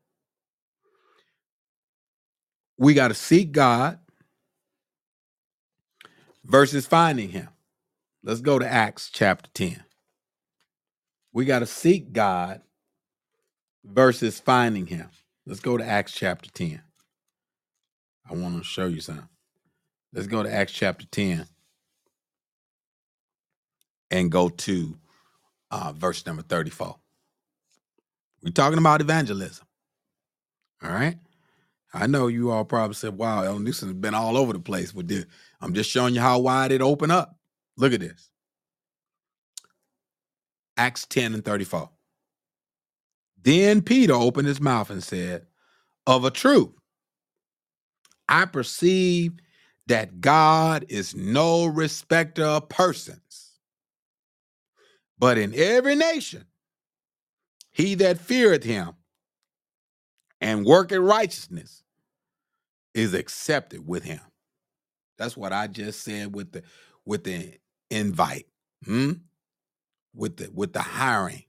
We got to seek God versus finding him. Let's go to Acts chapter 10. We got to seek God versus finding him. Let's go to Acts chapter 10. I want to show you something. Let's go to Acts chapter 10 and go to verse number 34. We're talking about evangelism. All right. I know you all probably said, wow, Ellen Newsom has been all over the place with this. I'm just showing you how wide it opened up. Look at this. Acts 10:34. Then Peter opened his mouth and said, of a truth, I perceive that God is no respecter of persons, but in every nation, he that feareth him and worketh righteousness is accepted with him. That's what I just said with the invite, with the hiring.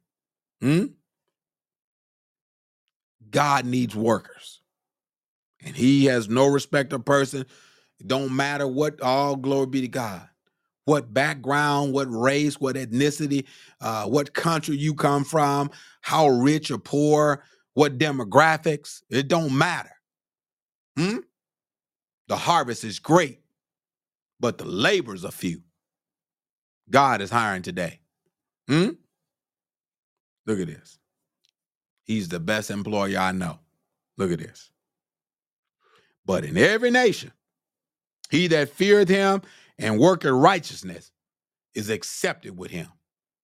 God needs workers, and he has no respect of person. It don't matter what. All glory be to God. What background, what race, what ethnicity, what country you come from, how rich or poor, what demographics. It don't matter. The harvest is great, but the labors are few. God is hiring today. Look at this. He's the best employer I know. Look at this. But in every nation, he that feareth him and worketh righteousness is accepted with him.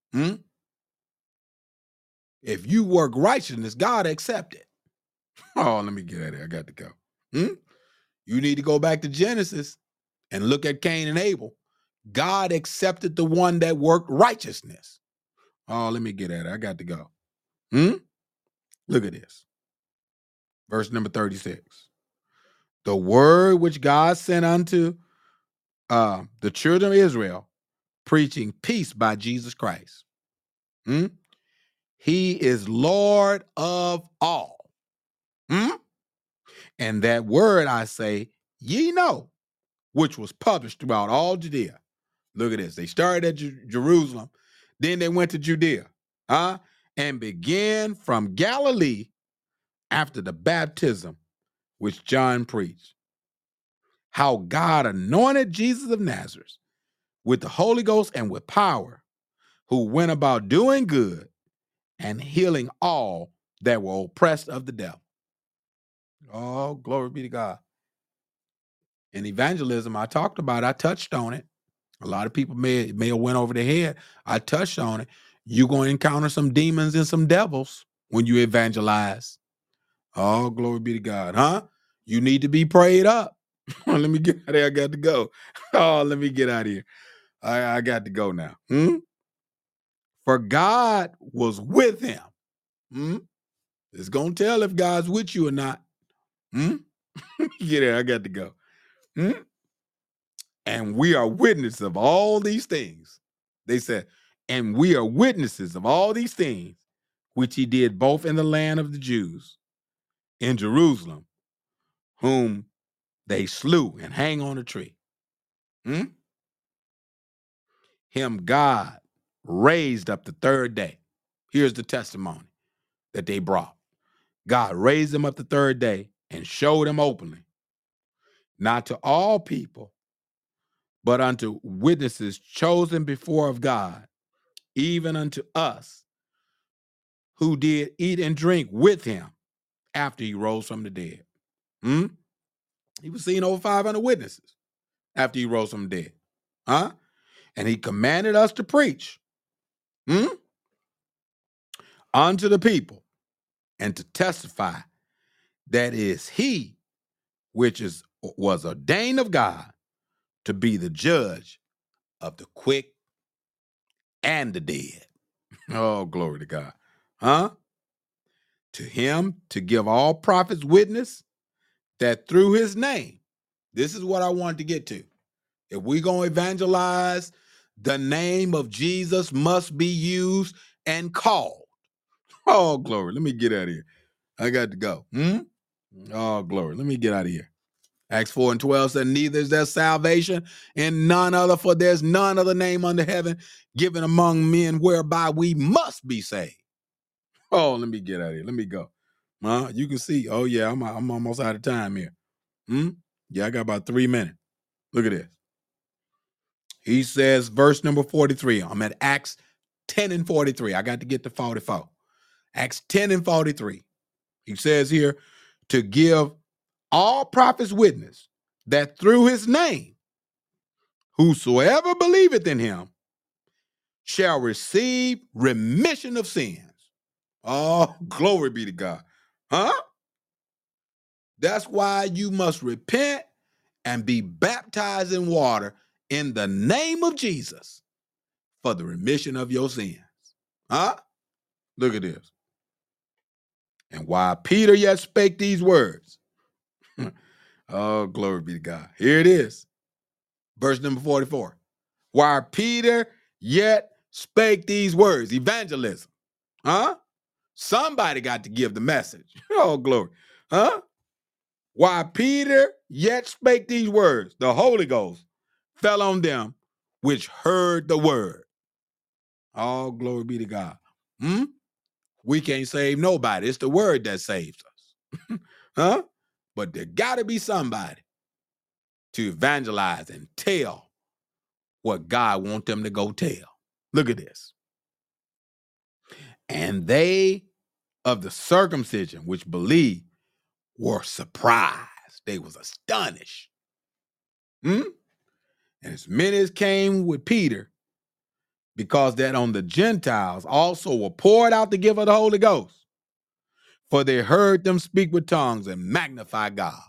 If you work righteousness, God accept it. Oh, let me get at it. I got to go. You need to go back to Genesis and look at Cain and Abel. God accepted the one that worked righteousness. Oh, let me get at it. I got to go. Look at this. Verse number 36. The word which God sent unto the children of Israel, preaching peace by Jesus Christ. He is Lord of all. And that word I say, ye know, which was published throughout all Judea. Look at this. They started at Jerusalem, then they went to Judea, and began from Galilee after the baptism which John preached. How God anointed Jesus of Nazareth with the Holy Ghost and with power, who went about doing good and healing all that were oppressed of the devil. Oh, glory be to God. In evangelism, I talked about it. I touched on it. A lot of people may have went over their head. I touched on it. You're going to encounter some demons and some devils when you evangelize. Oh, glory be to God. You need to be prayed up. Let me get out of here. I got to go. Oh, let me get out of here. I got to go now. For God was with him. It's going to tell if God's with you or not. Get out. I got to go. And we are witnesses of all these things. They said, and we are witnesses of all these things, which he did both in the land of the Jews in Jerusalem, whom they slew and hang on a tree. Him God raised up the third day. Here's the testimony that they brought. God raised him up the third day and showed him openly, not to all people, but unto witnesses chosen before of God, even unto us, who did eat and drink with him after he rose from the dead. He was seen over 500 witnesses after he rose from the dead. And he commanded us to preach unto the people and to testify that is he which was ordained of God to be the judge of the quick and the dead. Oh, glory to God. To him to give all prophets witness that through his name, this is what I wanted to get to. If we're going to evangelize, the name of Jesus must be used and called. Oh, glory. Let me get out of here. I got to go. Oh, glory. Let me get out of here. Acts 4:12 said, neither is there salvation in none other, for there's none other name under heaven given among men whereby we must be saved. Oh, let me get out of here. Let me go. You can see. Oh, yeah, I'm almost out of time here. Yeah, I got about 3 minutes. Look at this. He says, verse number 43. I'm at Acts 10:43. I got to get to 44. Acts 10:43. He says here, to give all prophets witness that through his name, whosoever believeth in him shall receive remission of sins. Oh, glory be to God. That's why you must repent and be baptized in water in the name of Jesus for the remission of your sins. Look at this. And while Peter yet spake these words, oh, glory be to God. Here it is. Verse number 44. While Peter yet spake these words, evangelism. Somebody got to give the message. Oh, glory. While Peter yet spake these words, the Holy Ghost fell on them which heard the word. All glory be to God. We can't save nobody. It's the word that saves us. But there got to be somebody to evangelize and tell what God wants them to go tell. Look at this. And they of the circumcision which believed were surprised. They was astonished. And as many as came with Peter, because that on the Gentiles also were poured out the gift of the Holy Ghost, for they heard them speak with tongues and magnify God.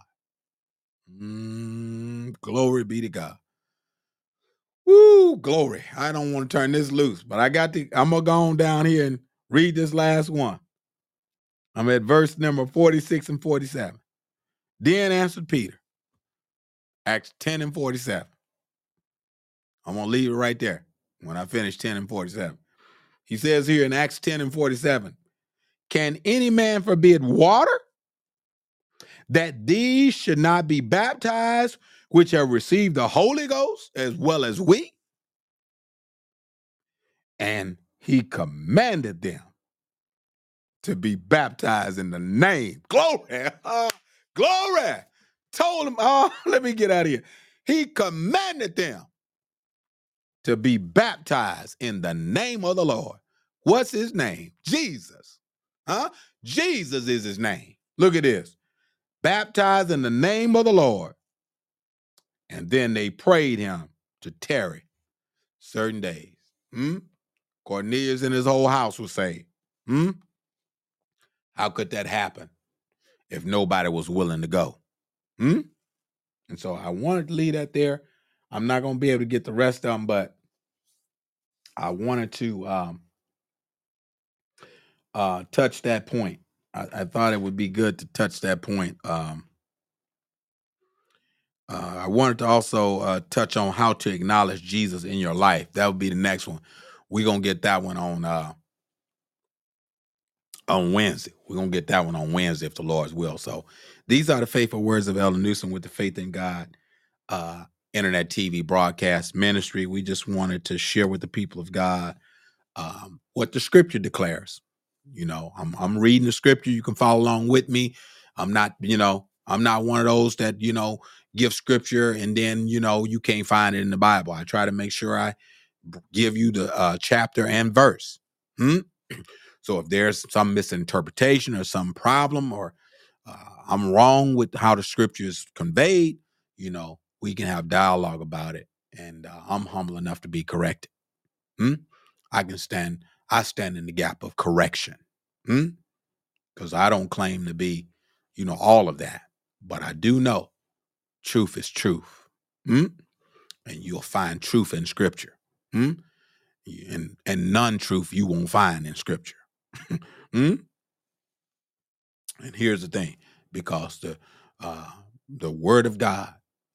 Glory be to God. Woo, glory. I don't want to turn this loose, but I'm going to go on down here and read this last one. I'm at verse number 46 and 47. Then answered Peter, Acts 10:47. I'm going to leave it right there when I finish 10:47. He says here in Acts 10:47, can any man forbid water that these should not be baptized, which have received the Holy Ghost as well as we? And he commanded them to be baptized in the name. Glory. Glory. Told them, let me get out of here. He commanded them to be baptized in the name of the Lord. What's his name? Jesus. Jesus is his name. Look at this. Baptized in the name of the Lord. And then they prayed him to tarry certain days. Cornelius and his whole house was saved. How could that happen if nobody was willing to go? And so I wanted to leave that there. I'm not going to be able to get the rest of them, but I wanted to touch that point. I thought it would be good to touch that point. I wanted to also touch on how to acknowledge Jesus in your life. That would be the next one. We're going to get that one on on Wednesday. We're going to get that one on Wednesday if the Lord's will. So these are the faithful words of Elder Newsom with the Faith in God internet TV broadcast ministry. We just wanted to share with the people of God what the scripture declares. I'm reading the scripture. You can follow along with me. I'm not one of those that, give scripture and then, you can't find it in the Bible. I try to make sure I give you the chapter and verse. So if there's some misinterpretation or some problem or I'm wrong with how the scripture is conveyed, we can have dialogue about it. And I'm humble enough to be corrected. I stand in the gap of correction. Because I don't claim to be, all of that. But I do know truth is truth. And you'll find truth in scripture. And non-truth you won't find in scripture. And here's the thing, because the word of God,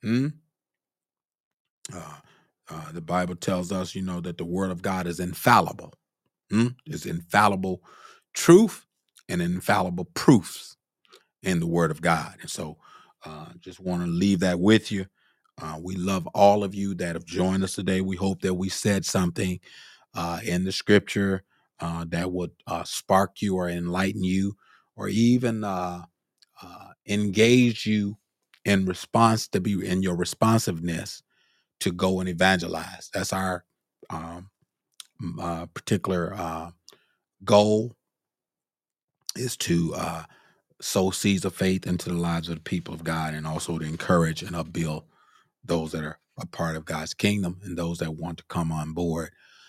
the Bible tells us, that the word of God is infallible. It's infallible truth and infallible proofs in the word of God. And so just want to leave that with you. We love all of you that have joined us today. We hope that we said something in the scripture that would spark you or enlighten you or even engage you in response to be in your responsiveness to go and evangelize. That's our particular goal, is to sow seeds of faith into the lives of the people of God, and also to encourage and upbuild those that are a part of God's kingdom and those that want to come on board.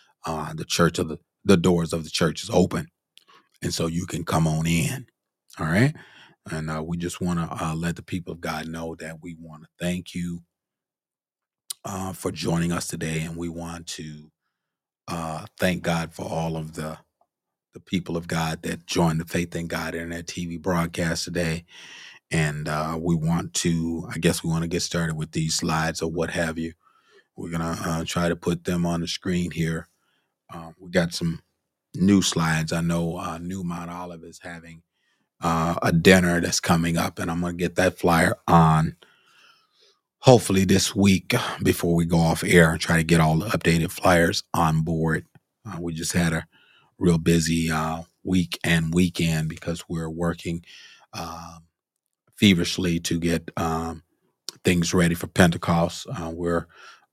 The doors of the church is open, and so you can come on in. All right. And we just want to let the people of God know that we want to thank you for joining us today. And we want to thank God for all of the people of God that joined the Faith in God Internet TV broadcast today. And we want to get started with these slides or what have you. We're going to try to put them on the screen here. We got some new slides. I know New Mount Olive is having a dinner that's coming up, and I'm going to get that flyer on hopefully this week before we go off air and try to get all the updated flyers on board. We just had a real busy week and weekend because we're working feverishly to get things ready for Pentecost. We're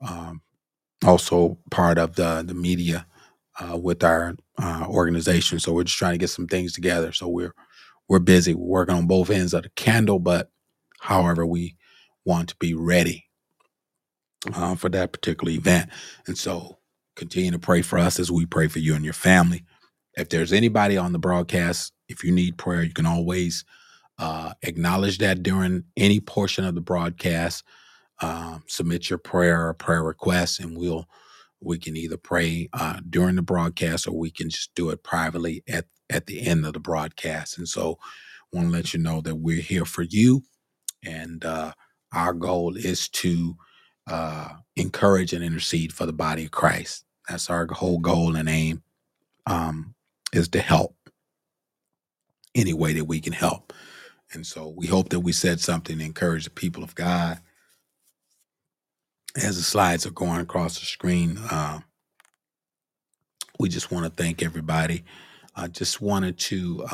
also part of the media with our organization, so we're just trying to get some things together. So we're busy. We're working on both ends of the candle, but however, we want to be ready for that particular event. And so continue to pray for us as we pray for you and your family. If there's anybody on the broadcast, if you need prayer, you can always acknowledge that during any portion of the broadcast. Submit your prayer or prayer request, and we can either pray during the broadcast or we can just do it privately at the end of the broadcast. And so I want to let you know that we're here for you, and our goal is to encourage and intercede for the body of Christ. That's our whole goal and aim, is to help any way that we can help. And so we hope that we said something to encourage the people of God. As the slides are going across the screen, we just want to thank everybody. I just wanted to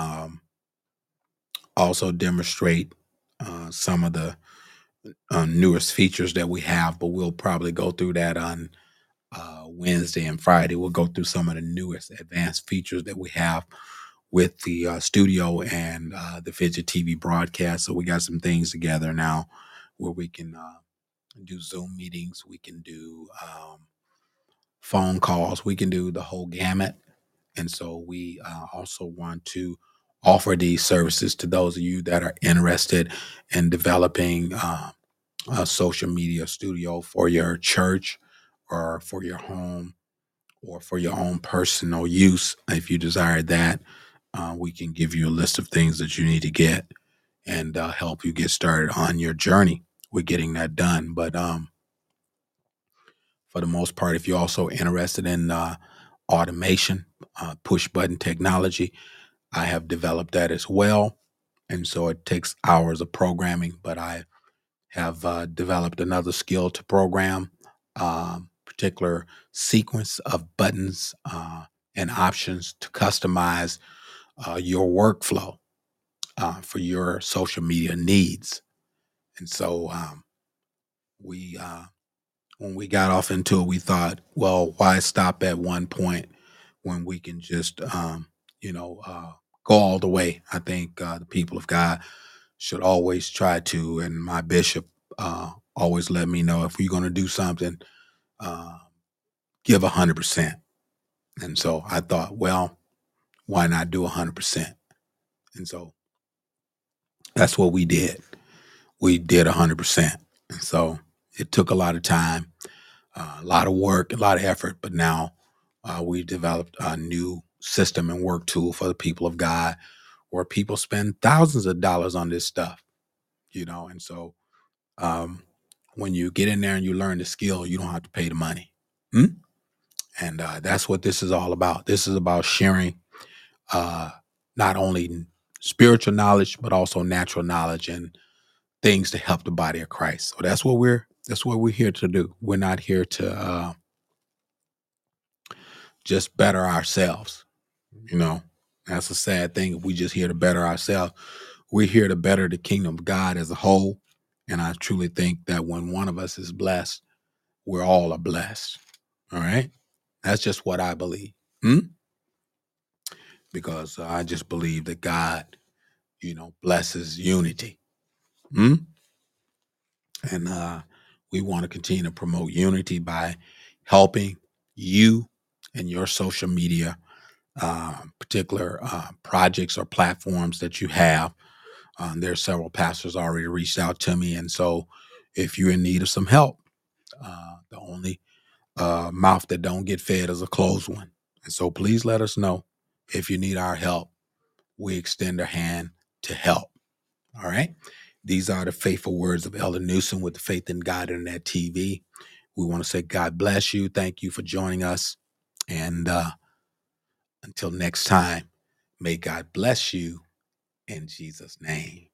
also demonstrate some of the newest features that we have, but we'll probably go through that on Wednesday and Friday. We'll go through some of the newest advanced features that we have with the studio and the Fidget TV broadcast. So we got some things together now where we can do Zoom meetings. We can do phone calls. We can do the whole gamut. And so we also want to offer these services to those of you that are interested in developing a social media studio for your church or for your home or for your own personal use. If you desire that, we can give you a list of things that you need to get and help you get started on your journey with getting that done. But for the most part, if you're also interested in automation, push button technology, I have developed that as well. And so it takes hours of programming, but I have developed another skill to program particular sequence of buttons and options to customize your workflow for your social media needs. And so we when we got off into it, we thought, well, why stop at one point when we can just, you know, go all the way? I think the people of God should always try to, and my bishop always let me know if we're going to do something, uh, give 100%. And so I thought, well, why not do 100%? And so that's what we did. We did 100%. And so it took a lot of time, a lot of work, a lot of effort, but now we developed a new system and work tool for the people of God where people spend thousands of dollars on this stuff, you know. And so um, when you get in there and you learn the skill, you don't have to pay the money. Hmm? And that's what this is all about. This is about sharing uh, not only spiritual knowledge, but also natural knowledge and things to help the body of Christ. So that's what we're here to do. We're not here to just better ourselves. You know, that's a sad thing. We just here to better ourselves. We're here to better the kingdom of God as a whole. And I truly think that when one of us is blessed, we're all are blessed. All right. That's just what I believe. Hmm? Because I just believe that God, blesses unity. Hmm? And we want to continue to promote unity by helping you and your social media, particular projects or platforms that you have. There are several pastors already reached out to me. And so if you're in need of some help, the only mouth that don't get fed is a closed one. And so please let us know if you need our help. We extend a hand to help. All right. These are the faithful words of Elder Newsom with the Faith in God Internet TV. We want to say God bless you. Thank you for joining us. And until next time, may God bless you in Jesus' name.